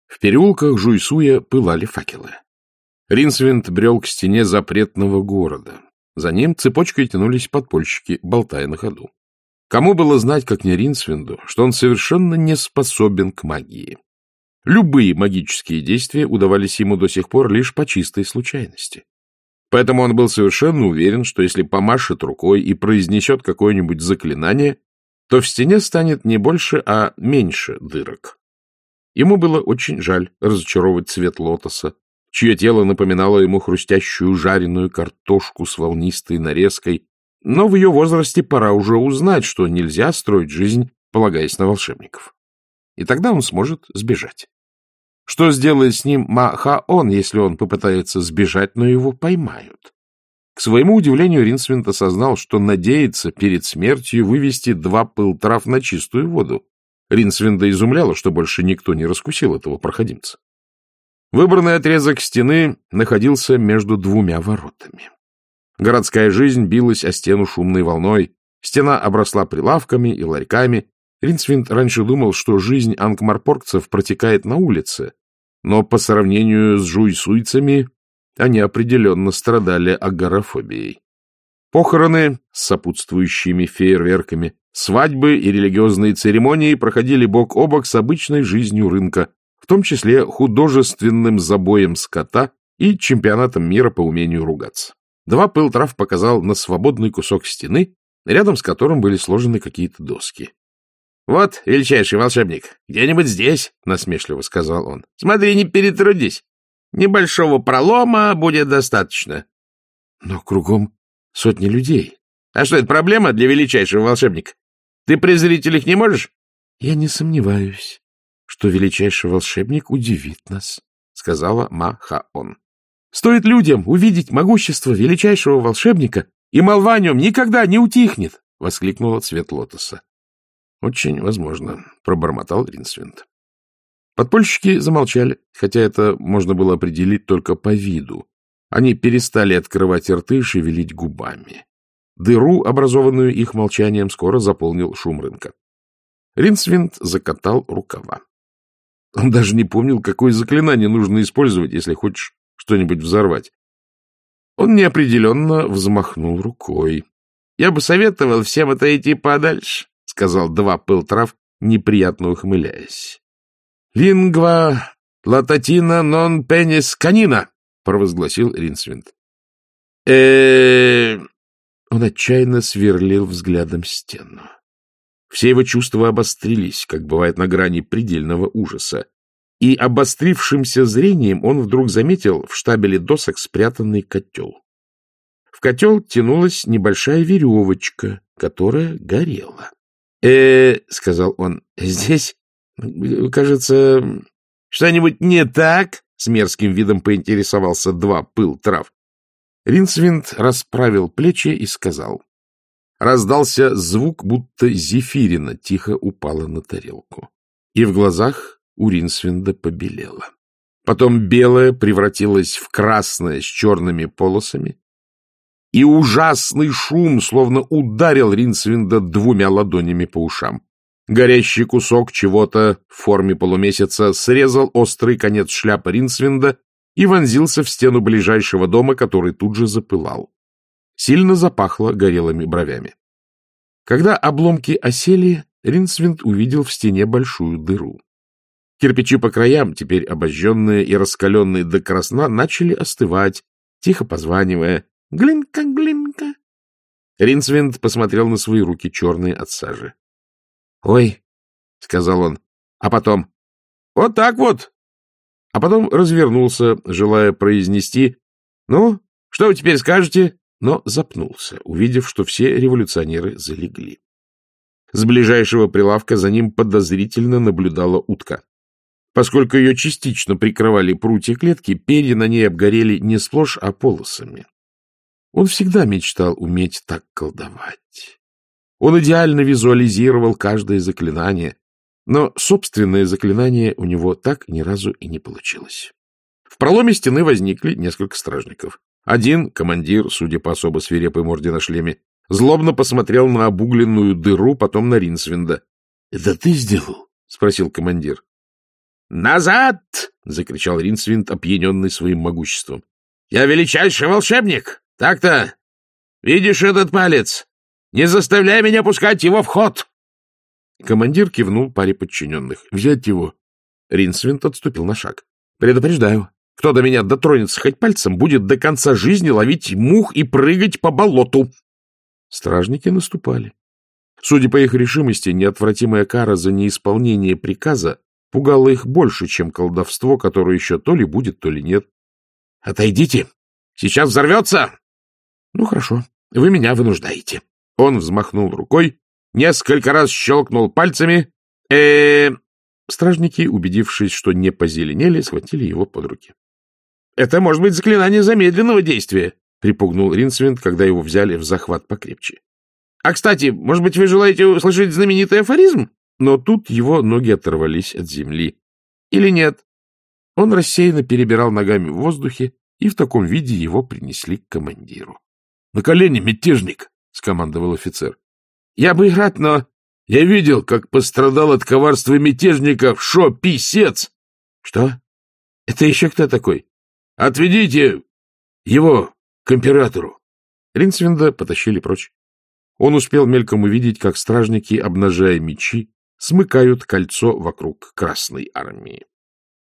В переулках Жуйсуя пылали факелы. Ринсвинд брел к стене запретного города. За ним цепочкой тянулись подпольщики, болтая на ходу. Кому было знать, как не Ринсвинду, что он совершенно не способен к магии? Любые магические действия удавались ему до сих пор лишь по чистой случайности. Поэтому он был совершенно уверен, что если помашет рукой и произнесет какое-нибудь заклинание, то в стене станет не больше, а меньше дырок. Ему было очень жаль разочаровывать цвет лотоса, чье тело напоминало ему хрустящую жареную картошку с волнистой нарезкой, но в ее возрасте пора уже узнать, что нельзя строить жизнь, полагаясь на волшебников. И тогда он сможет сбежать. Что сделает с ним Ма-Ха-Он, если он попытается сбежать, но его поймают? К своему удивлению, Ринсвинд осознал, что надеется перед смертью вывести 2 пыл-трав на чистую воду. Ринсвинда изумляло, что больше никто не раскусил этого проходимца. Выбранный отрезок стены находился между 2 воротами. Городская жизнь билась о стену шумной волной, стена обросла прилавками и ларьками. Ринсвинд раньше думал, что жизнь ангмарпоргцев протекает на улице, но по сравнению с жуйсуйцами они определенно страдали агорафобией. Похороны с сопутствующими фейерверками, свадьбы и религиозные церемонии проходили бок о бок с обычной жизнью рынка, в том числе художественным забоем скота и чемпионатом мира по умению ругаться. 2 пыл-трав показал на свободный кусок стены, рядом с которым были сложены какие-то доски. — Вот, величайший волшебник, где-нибудь здесь, — насмешливо сказал он. — Смотри, не перетрудись. Небольшого пролома будет достаточно. — Но кругом сотни людей. — А что, это проблема для величайшего волшебника? Ты презритель их не можешь? — Я не сомневаюсь, что величайший волшебник удивит нас, — сказала Ма-Ха-Он. — Стоит людям увидеть могущество величайшего волшебника, и молва о нем никогда не утихнет, — воскликнула Цвет Лотоса. — Очень возможно, — пробормотал Ринсвинд. Подпольщики замолчали, хотя это можно было определить только по виду. Они перестали открывать рты и шевелить губами. Дыру, образованную их молчанием, скоро заполнил шум рынка. Ринсвинд закатал рукава. Он даже не помнил, какое заклинание нужно использовать, если хочешь что-нибудь взорвать. Он неопределенно взмахнул рукой. — Я бы советовал всем отойти подальше, — сказал 2 пыл-трав, неприятно ухмыляясь. — Лингва лататина нон пенис канина, — провозгласил Ринсвинд. Он отчаянно сверлил взглядом стену. Все его чувства обострились, как бывает на грани предельного ужаса, и обострившимся зрением он вдруг заметил в штабеле досок спрятанный котел. В котел тянулась небольшая веревочка, которая горела. — сказал он, — здесь, кажется, что-нибудь не так? — с мерзким видом поинтересовался 2 пыл-трав. Ринсвинд расправил плечи и сказал. Раздался звук, будто зефирина тихо упала на тарелку. И в глазах у Ринсвинда побелело. Потом белое превратилось в красное с черными полосами, и ужасный шум словно ударил Ринсвинда 2 ладонями по ушам. Горящий кусок чего-то в форме полумесяца срезал острый конец шляпы Ринсвинда и вонзился в стену ближайшего дома, который тут же запылал. Сильно запахло горелыми бровями. Когда обломки осели, Ринсвинд увидел в стене большую дыру. Кирпичи по краям, теперь обожженные и раскаленные до красна, начали остывать, тихо позванивая. Глинка, глинка. Ринсвинд посмотрел на свои руки, черные от сажи. — Ой, — сказал он, а потом... — Вот так вот. А потом развернулся, желая произнести: «Ну, что вы теперь скажете?» Но запнулся, увидев, что все революционеры залегли. С ближайшего прилавка за ним подозрительно наблюдала утка. Поскольку ее частично прикрывали прутья клетки, перья на ней обгорели не сплошь, а полосами. Он всегда мечтал уметь так колдовать. Он идеально визуализировал каждое заклинание, но собственное заклинание у него так ни разу и не получилось. В проломе стены возникли несколько стражников. Один, командир, судя по особо свирепой морде на шлеме, злобно посмотрел на обугленную дыру, потом на Ринсвинда. — Это ты сделал? — спросил командир. «Назад!» — закричал Ринсвинд, опьяненный своим могуществом. «Я величайший волшебник! Так-то! Видишь этот палец? Не заставляй меня пускать его в ход!» Командир кивнул паре подчиненных. «Взять его!» Ринсвинд отступил на шаг. «Предупреждаю, кто до меня дотронется хоть пальцем, будет до конца жизни ловить мух и прыгать по болоту!» Стражники наступали. Судя по их решимости, неотвратимая кара за неисполнение приказа пугала их больше, чем колдовство, которое еще то ли будет, то ли нет. — Отойдите! Сейчас взорвется! — Ну, хорошо, вы меня вынуждаете. Он взмахнул рукой, несколько раз щелкнул пальцами. Стражники, убедившись, что не позеленели, схватили его под руки. — Это может быть заклинание замедленного действия, — припугнул Ринсвинд, когда его взяли в захват покрепче. — А, кстати, может быть, вы желаете услышать знаменитый афоризм? Но тут его ноги оторвались от земли. Или нет? Он рассеянно перебирал ногами в воздухе, и в таком виде его принесли к командиру. — На колени, мятежник! — скомандовал офицер. — Я бы и рад, но... — Я видел, как пострадал от коварства мятежников Шо-Писец! — Что? Это еще кто такой? — Отведите его к императору. Ринсвинда потащили прочь. Он успел мельком увидеть, как стражники, обнажая мечи, смыкают кольцо вокруг Красной армии.